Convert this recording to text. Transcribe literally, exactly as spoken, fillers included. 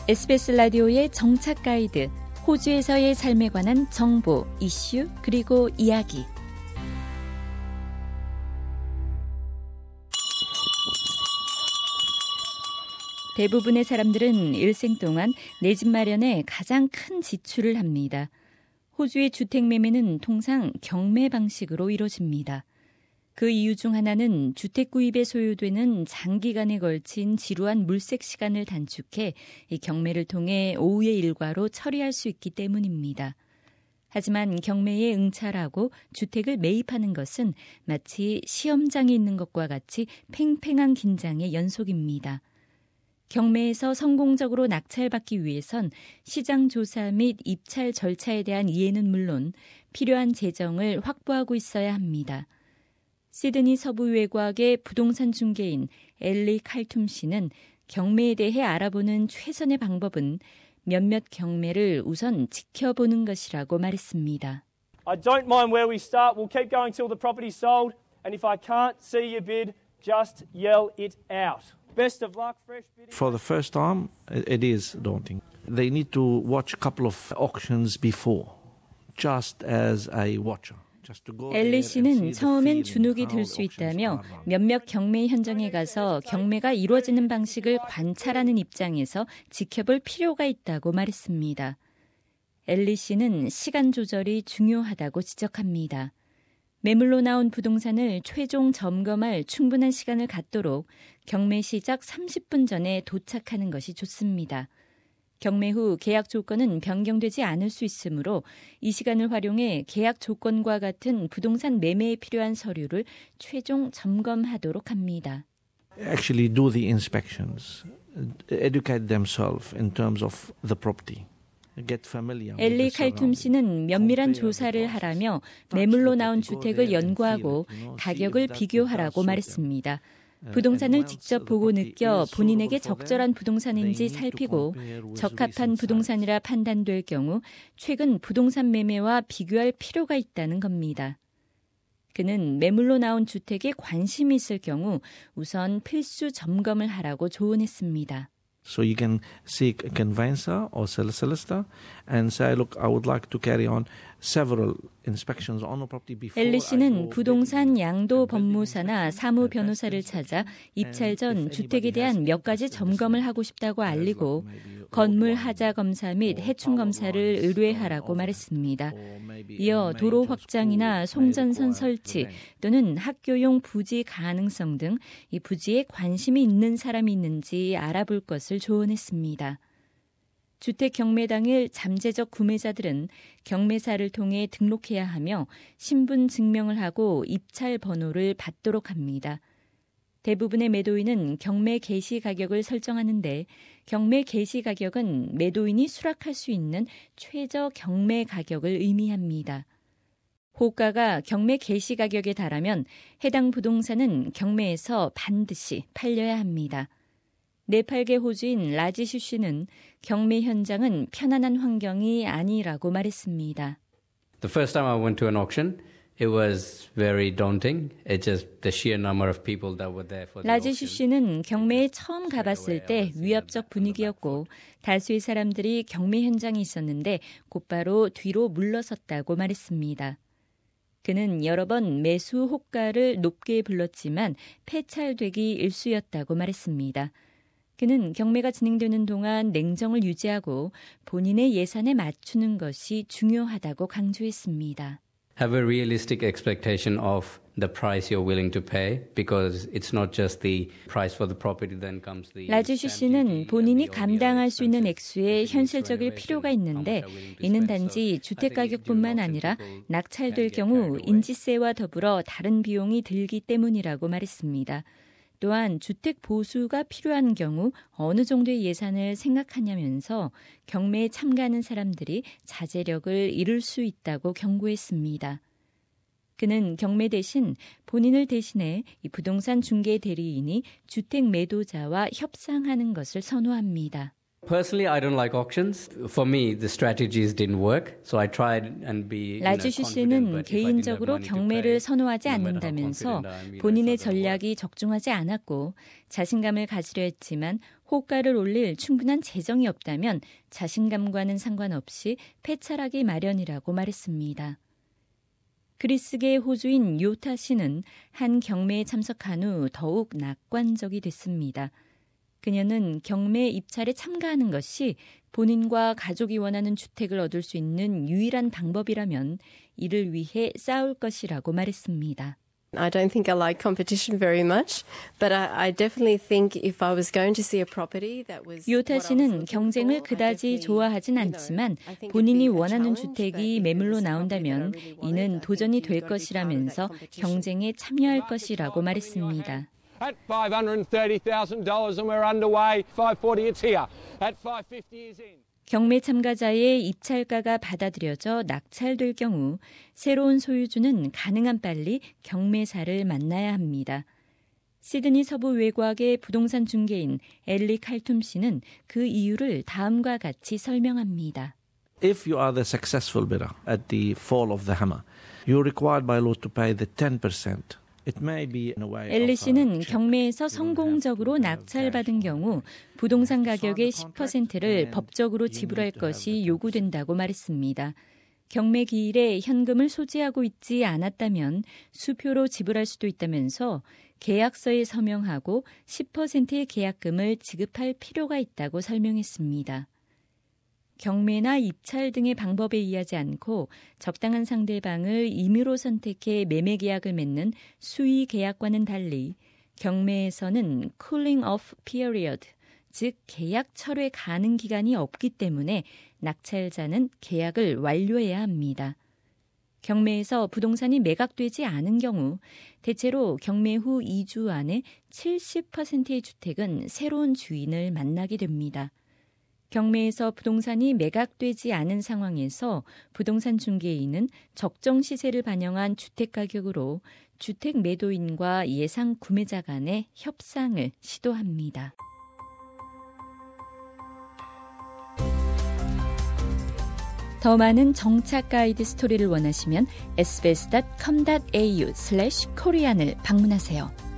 에스비에스 라디오의 정착 가이드, 호주에서의 삶에 관한 정보, 이슈, 그리고 이야기. 대부분의 사람들은 일생 동안 내 집 마련에 가장 큰 지출을 합니다. 호주의 주택 매매는 통상 경매 방식으로 이루어집니다. 그 이유 중 하나는 주택 구입에 소요되는 장기간에 걸친 지루한 물색 시간을 단축해 이 경매를 통해 오후의 일과로 처리할 수 있기 때문입니다. 하지만 경매에 응찰하고 주택을 매입하는 것은 마치 시험장에 있는 것과 같이 팽팽한 긴장의 연속입니다. 경매에서 성공적으로 낙찰받기 위해선 시장 조사 및 입찰 절차에 대한 이해는 물론 필요한 재정을 확보하고 있어야 합니다. 시드니 서부외곽의 부동산 중개인 엘리 칼툼 씨는 경매에 대해 알아보는 최선의 방법은 몇몇 경매를 우선 지켜보는 것이라고 말했습니다. I don't mind where we start. We'll keep going till the property's sold. And if I can't see your bid, just yell it out. Best of luck, fresh bidding. For the first time, it is daunting. They need to watch a couple of auctions before, just as a watcher. 엘리 씨는 처음엔 주눅이 들 수 있다며 몇몇 경매 현장에 가서 경매가 이루어지는 방식을 관찰하는 입장에서 지켜볼 필요가 있다고 말했습니다. 엘리 씨는 시간 조절이 중요하다고 지적합니다. 매물로 나온 부동산을 최종 점검할 충분한 시간을 갖도록 경매 시작 삼십 분 전에 도착하는 것이 좋습니다. 경매 후 계약 조건은 변경되지 않을 수 있으므로 이 시간을 활용해 계약 조건과 같은 부동산 매매에 필요한 서류를 최종 점검하도록 합니다. Actually do the inspections, educate themselves in terms of the property. 엘리 칼툼 씨는 면밀한 조사를 하라며 매물로 나온 주택을 연구하고 가격을 비교하라고 말했습니다. 부동산을 직접 보고 느껴 본인에게 적절한 부동산인지 살피고 적합한 부동산이라 판단될 경우 최근 부동산 매매와 비교할 필요가 있다는 겁니다. 그는 매물로 나온 주택에 관심이 있을 경우 우선 필수 점검을 하라고 조언했습니다. So you can seek a conveyancer or solicitor and say, look, I would like to carry on several inspections on the property before. 엘리 씨는 부동산 양도 법무사나 사무 변호사를 찾아 입찰 전 주택에 대한 몇 가지 점검을 하고 싶다고 알리고 건물 하자 검사 및 해충 검사를 의뢰하라고 말했습니다. 이어 도로 확장이나 송전선 설치 또는 학교용 부지 가능성 등 이 부지에 관심이 있는 사람이 있는지 알아볼 것을 조언했습니다. 주택 경매 당일 잠재적 구매자들은 경매사를 통해 등록해야 하며 신분 증명을 하고 입찰 번호를 받도록 합니다. 대부분의 매도인은 경매 개시 가격을 설정하는데 경매 개시 가격은 매도인이 수락할 수 있는 최저 경매 가격을 의미합니다. 호가가 경매 개시 가격에 달하면 해당 부동산은 경매에서 반드시 팔려야 합니다. 네팔계 호주인 라지슈 씨는 경매 현장은 편안한 환경이 아니라고 말했습니다. The first time I went to an auction, it was very daunting. It's just the sheer number of people that were there for the 라지슈 씨는 경매에 처음 가봤을 때 위협적 분위기였고 다수의 사람들이 경매 현장에 있었는데 곧바로 뒤로 물러섰다고 말했습니다. 그는 여러 번 매수 호가를 높게 불렀지만 폐찰되기 일쑤였다고 말했습니다. 그는 경매가 진행되는 동안 냉정을 유지하고 본인의 예산에 맞추는 것이 중요하다고 강조했습니다. Have a realistic expectation of the price you're willing to pay because it's not just the price for the property then comes the 라지슈 씨는 본인이 감당할 수 있는 액수에 현실적일 필요가 있는데 이는 단지 주택 가격뿐만 아니라 낙찰될 경우 인지세와 더불어 다른 비용이 들기 때문이라고 말했습니다. 또한 주택 보수가 필요한 경우 어느 정도의 예산을 생각하냐면서 경매에 참가하는 사람들이 자제력을 잃을 수 있다고 경고했습니다. 그는 경매 대신 본인을 대신해 이 부동산 중개 대리인이 주택 매도자와 협상하는 것을 선호합니다. Personally, I don't like auctions. For me, the strategies didn't work, so I tried and be. 라주시 씨는 개인적으로 경매를 선호하지 않는다면서 본인의 전략이 적중하지 않았고 자신감을 가지려 했지만 호가를 올릴 충분한 재정이 없다면 자신감과는 상관없이 폐찰하기 마련이라고 말했습니다. 그리스계 호주인 요타 씨는 한 경매에 참석한 후 더욱 낙관적이 됐습니다. 그녀는 경매 입찰에 참가하는 것이 본인과 가족이 원하는 주택을 얻을 수 있는 유일한 방법이라면 이를 위해 싸울 것이라고 말했습니다. I don't think I like competition very much, but I, I definitely think if I was going to see a property that was 요타 씨는 경쟁을 그다지 좋아하진 않지만 본인이 원하는 주택이 매물로 나온다면 이는 도전이 될 것이라면서 경쟁에 참여할 것이라고 말했습니다. At five hundred thirty thousand dollars and we're underway. five forty, it's here. At five fifty is in. 경매 참가자의 입찰가가 받아들여져 낙찰될 경우 새로운 소유주는 가능한 빨리 경매사를 만나야 합니다. 시드니 서부 외곽의 부동산 중개인 엘리 칼툼 씨는 그 이유를 다음과 같이 설명합니다. If you are the successful bidder at the fall of the hammer, you're required by law to pay the ten percent. 엘리 씨는 경매에서 성공적으로 낙찰받은 경우 부동산 가격의 십 퍼센트를 법적으로 지불할 것이 요구된다고 말했습니다. 경매 기일에 현금을 소지하고 있지 않았다면 수표로 지불할 수도 있다면서 계약서에 서명하고 십 퍼센트의 계약금을 지급할 필요가 있다고 설명했습니다. 경매나 입찰 등의 방법에 의하지 않고 적당한 상대방을 임의로 선택해 매매 계약을 맺는 수의 계약과는 달리 경매에서는 cooling off period, 즉 계약 철회 가능 기간이 없기 때문에 낙찰자는 계약을 완료해야 합니다. 경매에서 부동산이 매각되지 않은 경우 대체로 경매 후 이 주 안에 칠십 퍼센트의 주택은 새로운 주인을 만나게 됩니다. 경매에서 부동산이 매각되지 않은 상황에서 부동산 중개인은 적정 시세를 반영한 주택 가격으로 주택 매도인과 예상 구매자 간의 협상을 시도합니다. 더 많은 정착 가이드 스토리를 원하시면 에스비에스 닷 컴 닷 에이유 슬래시 코리안을 방문하세요.